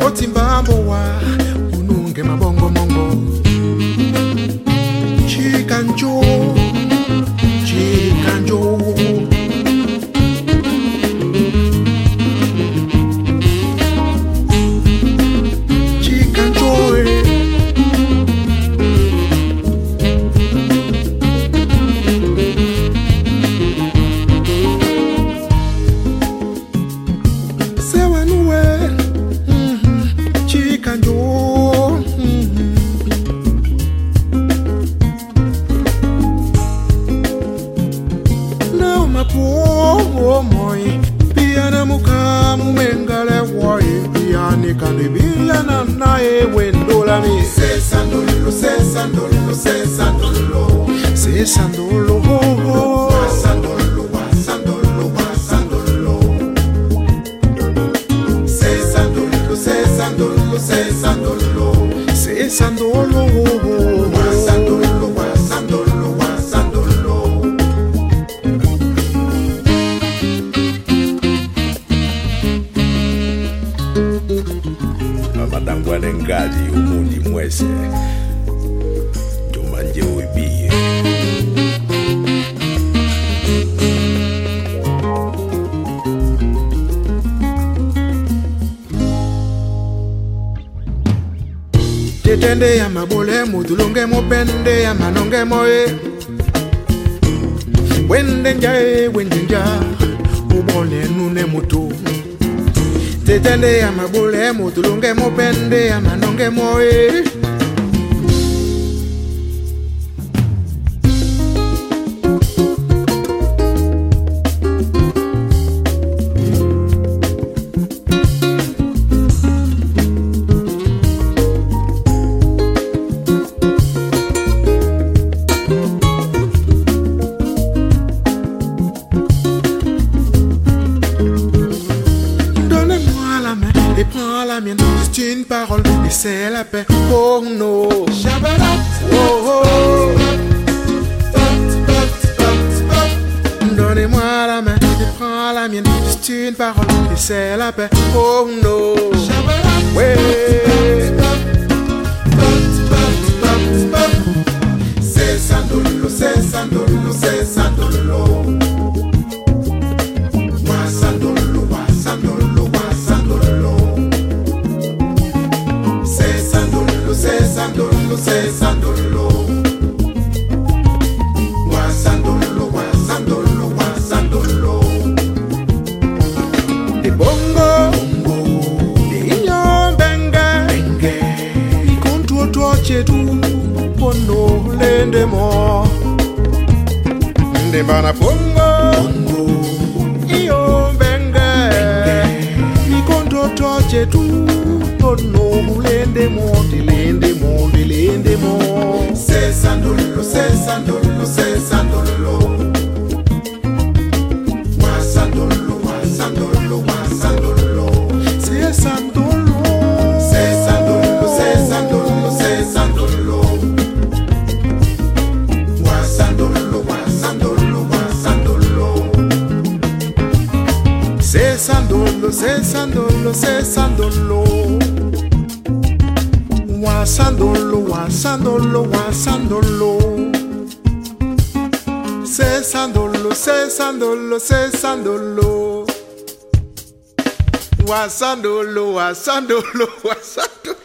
Otimbambo wa ununge mabongo mongo. Chikanjo, chikanjo. Ngali umundi mwese tumanje uibie tetende ya mabole mudulunge mopende ya manonge moe wende nja ubone nune mutu tetende ya mabule mutulunge mopende ya manonge moe c'est une parole et c'est la paix pour nous. Donnez-moi la main et prends la mienne. C'est une parole et c'est la paix pour nous. C'est Sandolo, c'est Sandolo, c'est Sandolo. Wa Sandolo, wa Sandolo, wa Sandolo. C'est Sandolo, c'est Sandolo, c'est Sandolo. Wa Sandolo, wa Sandolo, wa Sandolo. De bongo, de inyo benga, I kontu otoche tu, pono lende mo. De bana bongo, iyo benga, I kontu otoche tu. No, lende mo, lende mo, lende mo. C'est Sandolo, c'est Sandolo, c'est Sandolo. Wa Sandolo, wa Sandolo, wa Sandolo. C'est Sandolo, c'est Sandolo, c'est Sandolo, c'est Sandolo. Wa Sandolo, wa Sandolo, wa Sandolo. C'est Sandolo, c'est Sandolo, c'est Sandolo. Wa Sandolo, wa Sandolo, wa Sandolo. C'est Sandolo, c'est Sandolo, c'est Sandolo. Wa Sandolo, wa Sandolo, wa Sandolo.